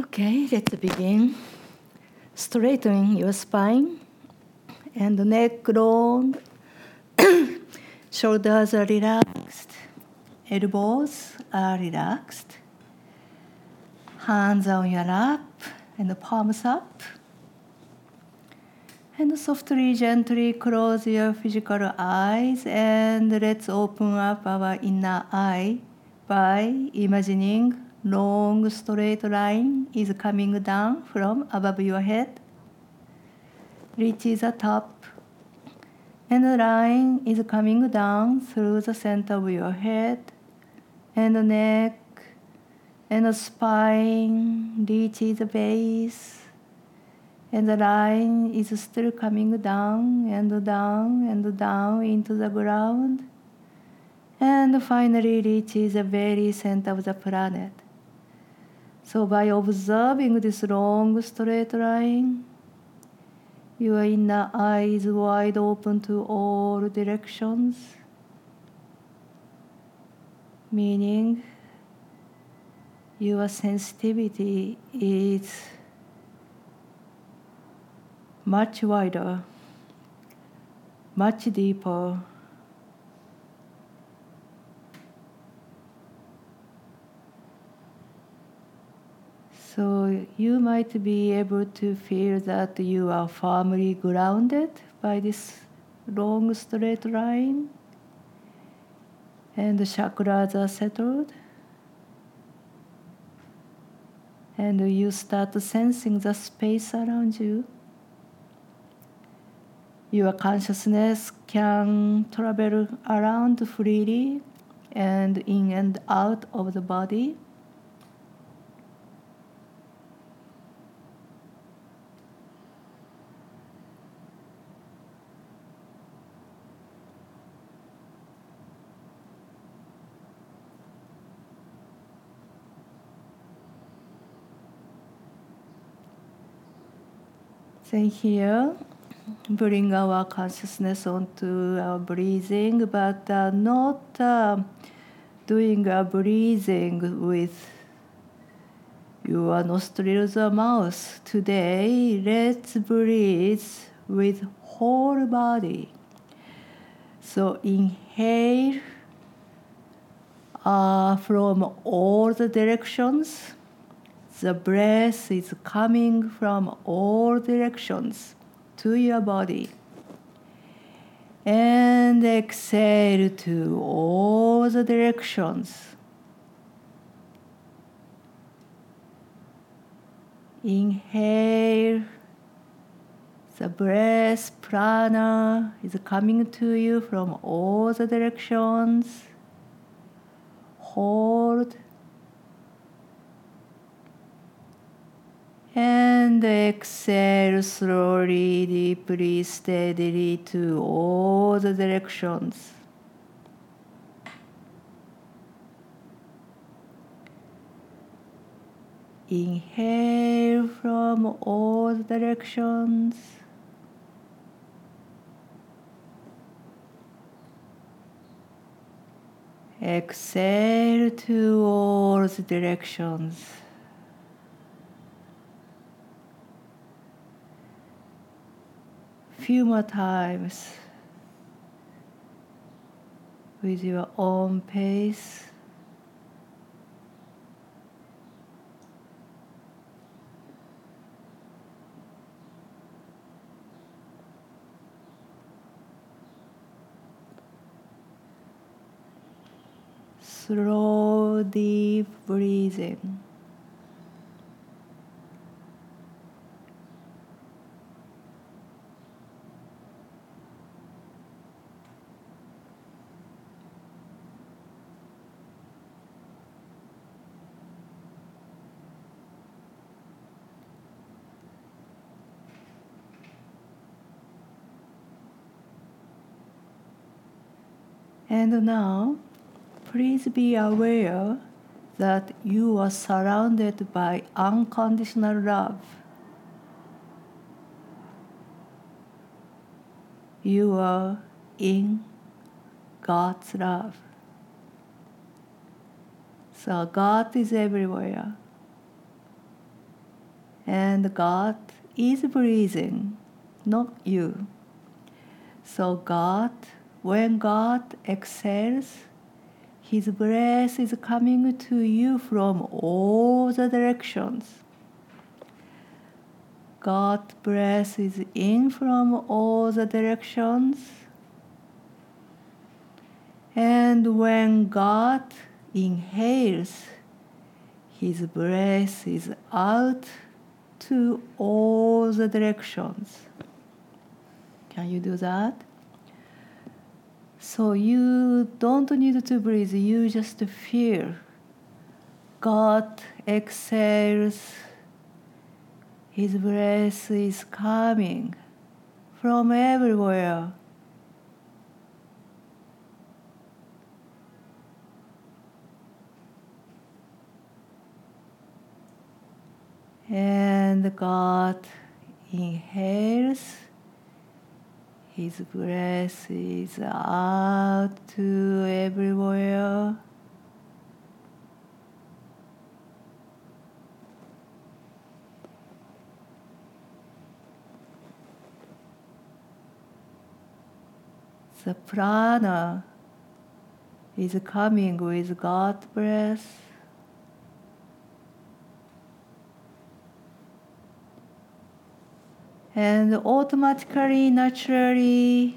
Okay, let's begin. Straighten your spine and neck long. Shoulders are relaxed. Elbows are relaxed. Hands on your lap and palms up. And softly, gently close your physical eyes and let's open up our inner eye by imagining long straight line is coming down from above your head, reaches the top, and the line is coming down through the center of your head and the neck, and the spine reaches the base, and the line is still coming down and down and down into the ground, and finally reaches the very center of the planet. So by observing this long straight line, your inner eye is wide open to all directions, meaning your sensitivity is much wider, much deeper. So you might be able to feel that you are firmly grounded by this long straight line, and the chakras are settled, and you start sensing the space around you. Your consciousness can travel around freely and in and out of the body. Then here, bring our consciousness onto our breathing, but not doing a breathing with your nostrils or mouth. Today, let's breathe with whole body. So inhale from all the directions. The breath is coming from all directions to your body. And exhale to all the directions. Inhale. The breath, prana, is coming to you from all the directions. Hold. And exhale slowly, deeply, steadily to all the directions. Inhale from all directions. Exhale to all the directions. Few more times with your own pace. Slow, deep breathing. And now, please be aware that you are surrounded by unconditional love. You are in God's love. So God is everywhere. and God is breathing, not you. So when God exhales, His breath is coming to you from all the directions. God's breath is in from all the directions. And when God inhales, His breath is out to all the directions. Can you do that? So you don't need to breathe, you just feel. God exhales, His breath is coming from everywhere. And God inhales, His breath is out to everywhere. The prana is coming with God's breath. And automatically, naturally,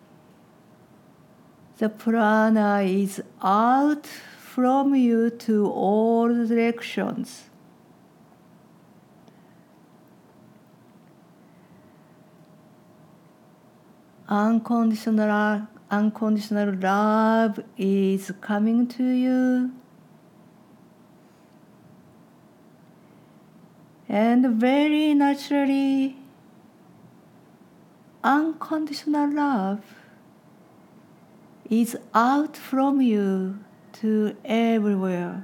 the prana is out from you to all directions. Unconditional love is coming to you. And very naturally, unconditional love is out from you to everywhere.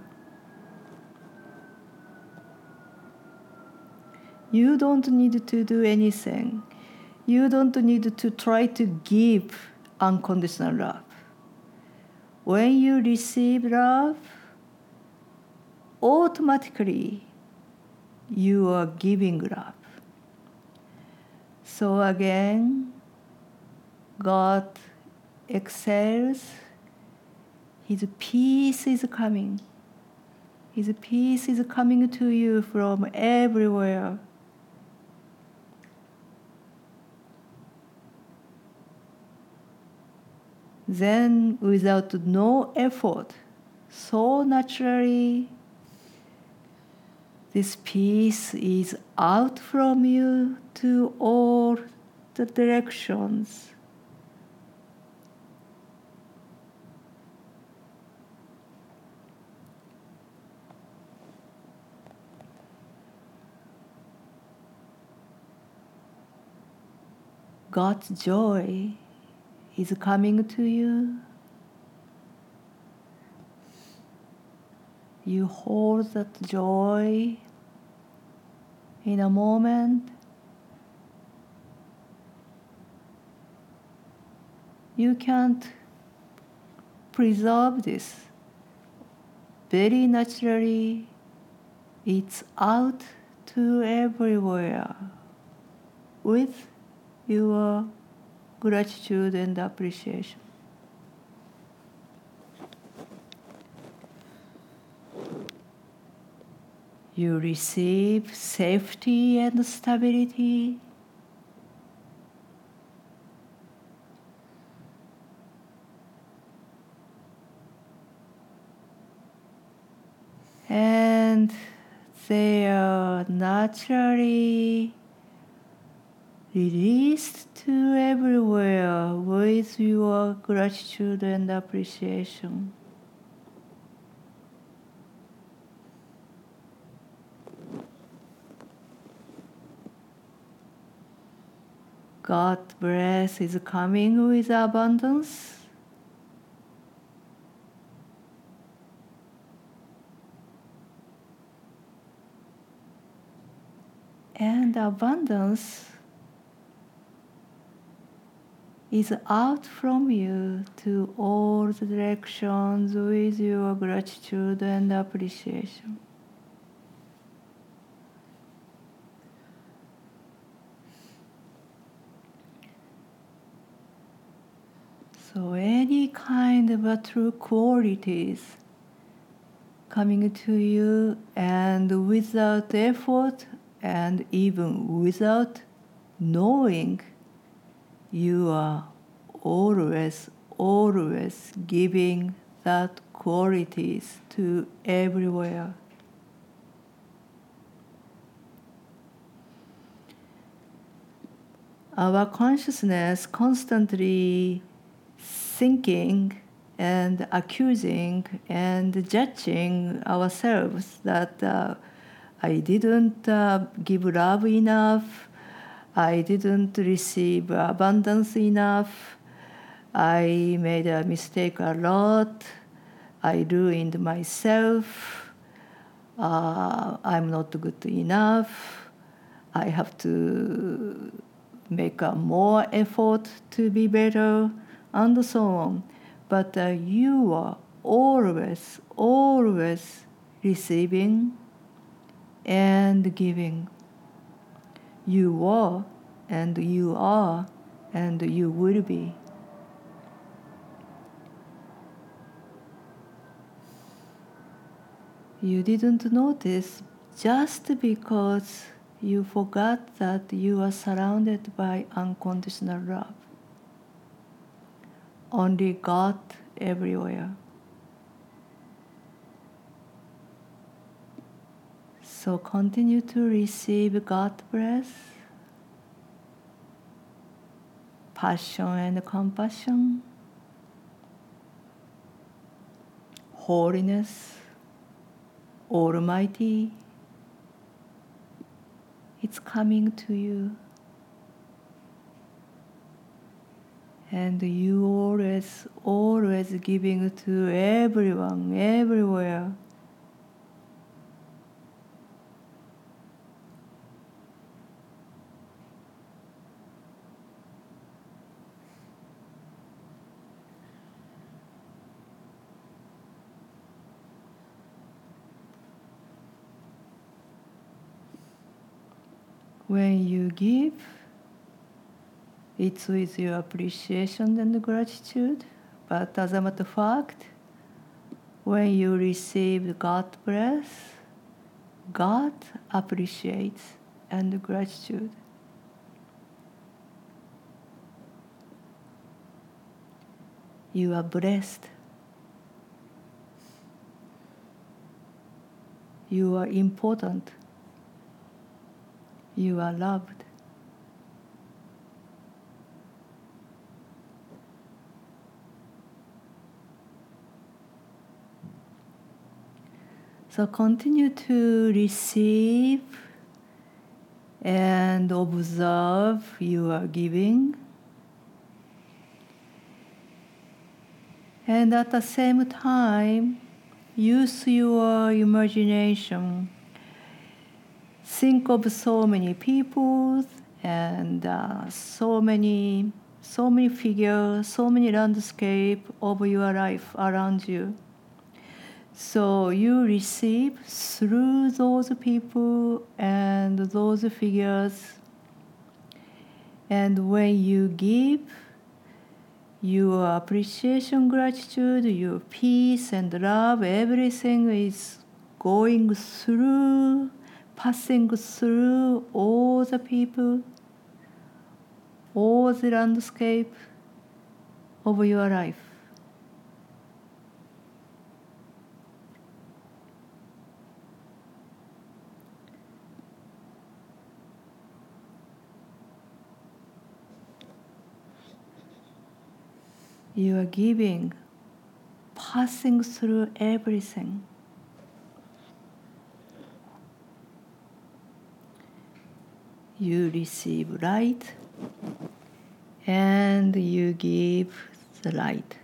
You don't need to do anything. You don't need to try to give unconditional love. When you receive love, automatically you are giving love. So again, God exhales, His peace is coming. His peace is coming to you from everywhere. Then, without no effort, so naturally, this peace is out from you to all the directions. God's joy is coming to you. You hold that joy in a moment. You can't preserve this. Very naturally, it's out to everywhere with your gratitude and appreciation. You receive safety and stability. And they are naturally released to everywhere with your gratitude and appreciation. God's breath is coming with abundance. And abundance is out from you to all the directions with your gratitude and appreciation. So any kind of a true qualities coming to you, and without effort and even without knowing, you are always giving that qualities to everywhere. Our consciousness constantly thinking and accusing and judging ourselves that I didn't give love enough, I didn't receive abundance enough, I made a mistake a lot, I ruined myself, I'm not good enough, I have to make a more effort to be better, and so on. But you are always receiving and giving. You were, and you are, and you will be. You didn't notice just because you forgot that you are surrounded by unconditional love. Only God everywhere. So continue to receive God breath, passion and compassion, holiness, Almighty. It's coming to you. And you always giving to everyone, everywhere. When you give, it's with your appreciation and gratitude. But as a matter of fact, when you receive God breath, God appreciates and gratitude. You are blessed. You are important. You are loved. So continue to receive and observe your giving. And at the same time, use your imagination. Think of so many people and so many figures, so many landscape of your life around you. So you receive through those people and those figures. And when you give, your appreciation, gratitude, your peace and love, everything is going through, passing through all the people, all the landscape of your life. You are giving, passing through everything. You receive light and you give the light.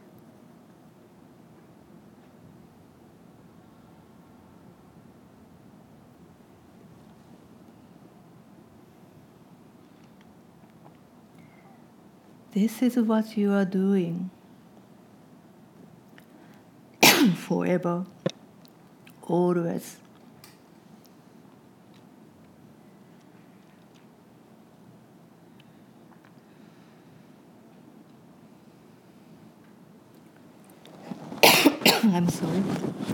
This is what you are doing forever, always. I'm sorry.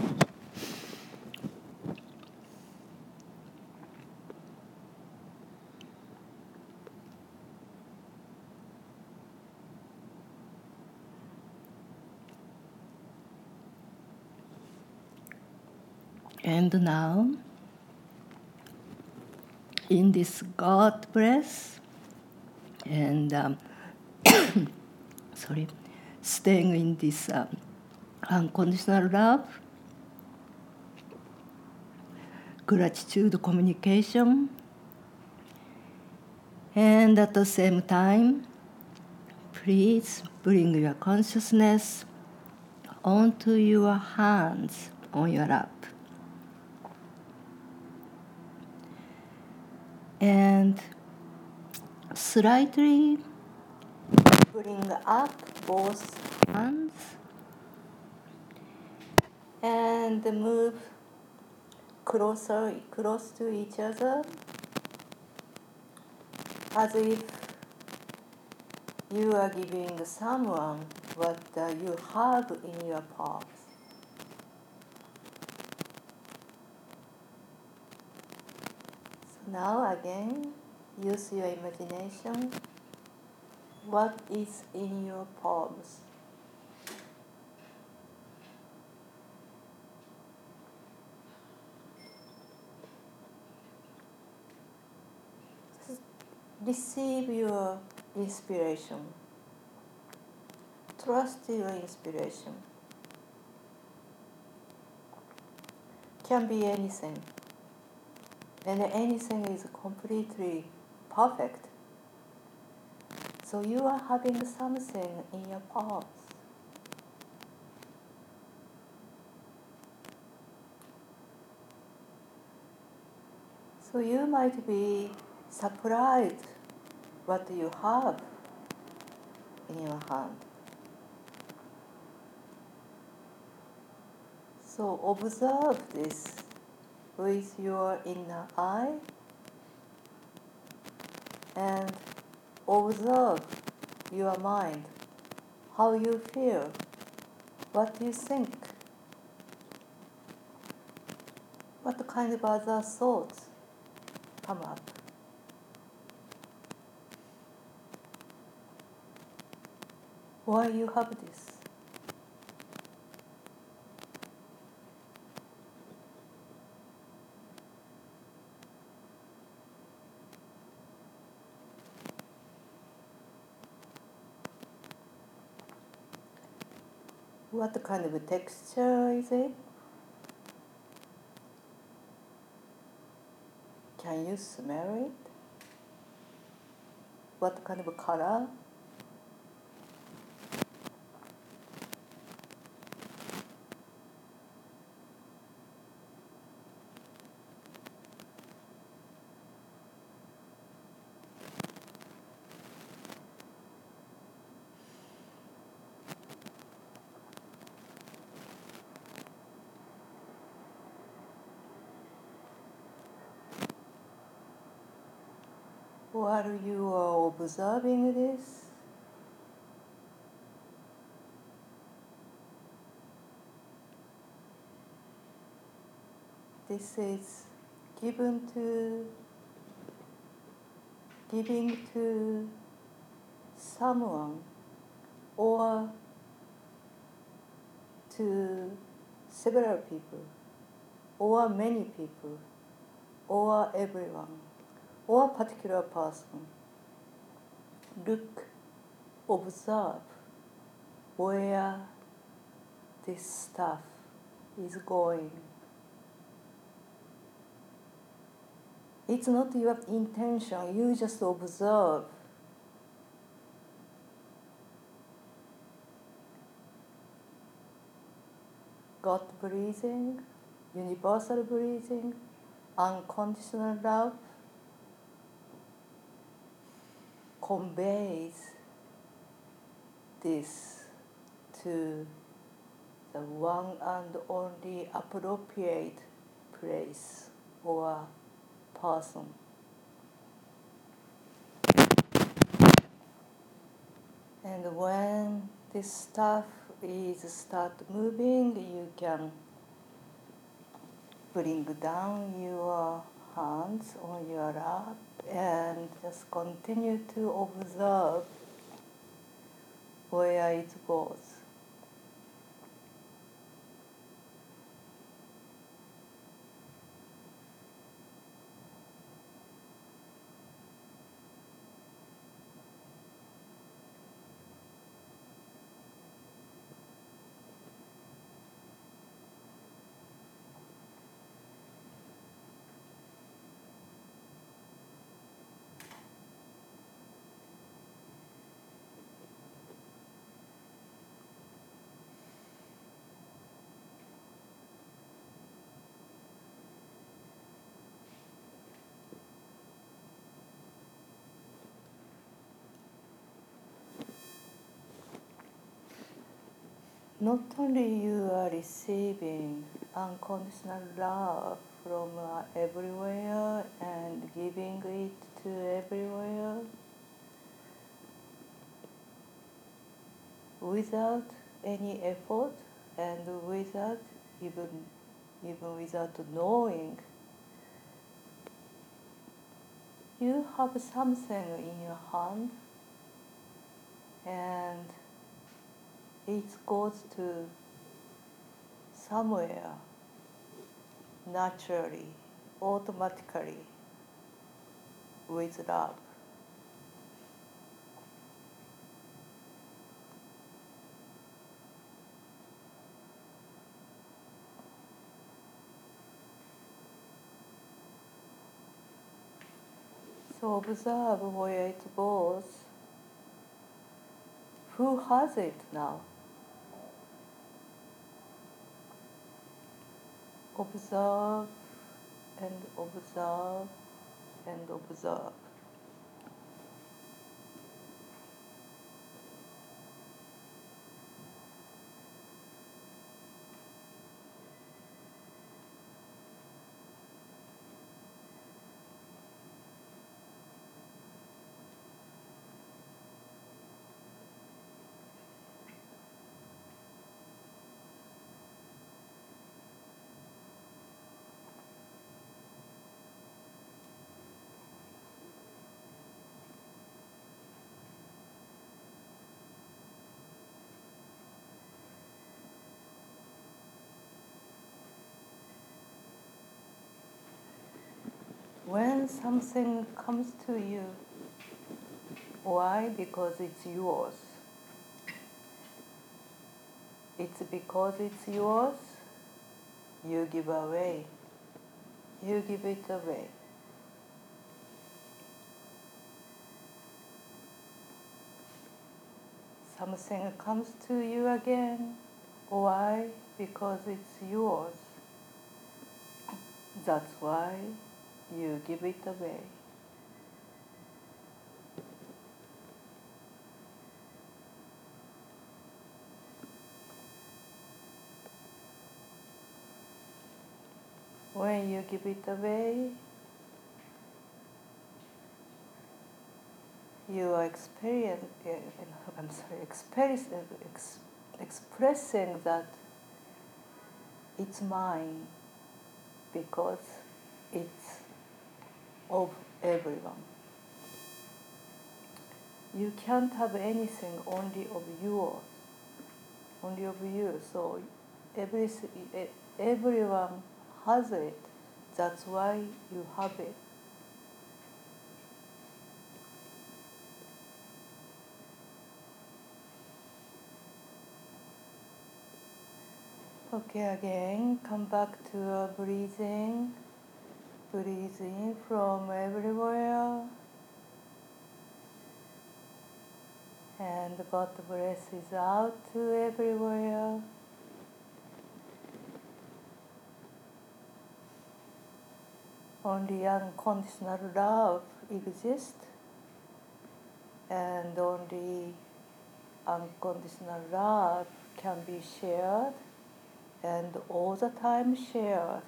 And now, in this God breath, and sorry, staying in this unconditional love, gratitude communication, and at the same time, please bring your consciousness onto your hands on your lap. And slightly bring up both hands and move close to each other, as if you are giving someone what you have in your palms. So now again, use your imagination. What is in your palms? Receive your inspiration. Trust your inspiration. Can be anything. And anything is completely perfect. So you are having something in your palms. So you might be surprised what you have in your hand. So observe this with your inner eye and observe your mind, how you feel, what you think, what kind of other thoughts come up. Why you have this? What kind of texture is it? Can you smell it? What kind of color? While you are observing this, this is giving to someone or to several people or many people or everyone or particular person. Look, observe where this stuff is going. It's not your intention, you just observe. God breathing, universal breathing, unconditional love conveys this to the one and only appropriate place or person. And when this stuff is start moving, you can bring down your hands on your lap and just continue to observe where it goes. Not only you are receiving unconditional love from everywhere and giving it to everywhere without any effort and without even without knowing, you have something in your hand and it goes to somewhere naturally, automatically, with love. So observe where it goes. Who has it now? Observe and observe and observe. When something comes to you, why? Because it's yours. It's because it's yours, you give away. You give it away. Something comes to you again. Why? Because it's yours. That's why you give it away. When you give it away, you are expressing that it's mine because it's of everyone. You can't have anything only of yours, only of you. So everyone has it. That's why you have it. Okay, again, come back to breathing. Breathe in from everywhere. And but the breath is out to everywhere. Only unconditional love exists, and only unconditional love can be shared, and all the time shared.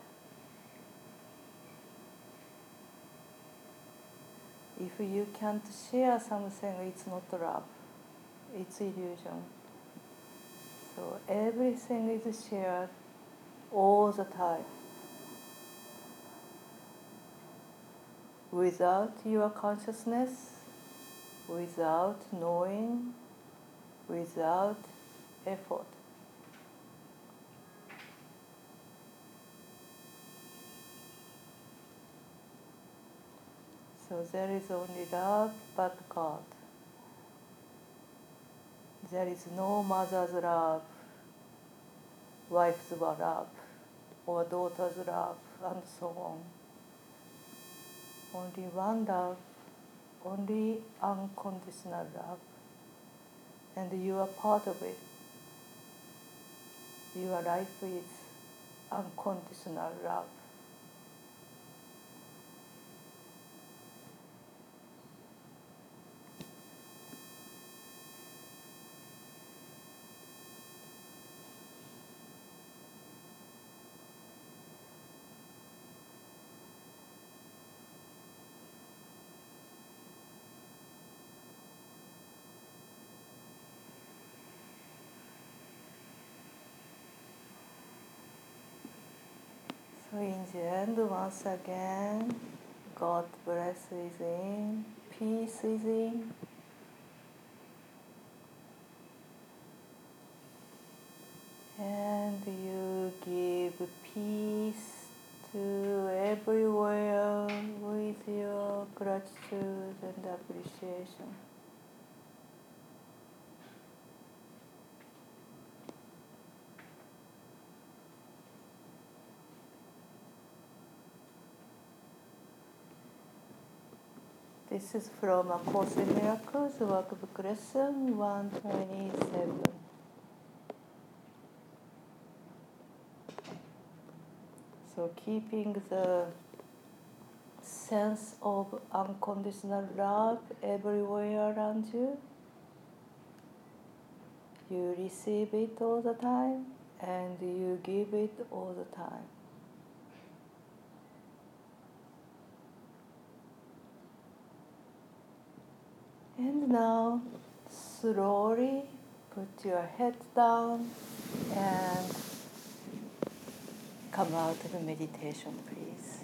If you can't share something, it's not love, it's illusion. So So everything is shared all the time. Without your consciousness, without knowing, without effort. So there is only love but God. There is no mother's love, wife's love, or daughter's love, and so on. Only one love, only unconditional love. And you are part of it. Your life is unconditional love. So in the end, once again, God breath is in, peace is in. And you give peace to everywhere with your gratitude and appreciation. This is from A Course in Miracles, Workbook Lesson 127. So keeping the sense of unconditional love everywhere around you, you receive it all the time and you give it all the time. And now, slowly put your head down and come out of the meditation, please.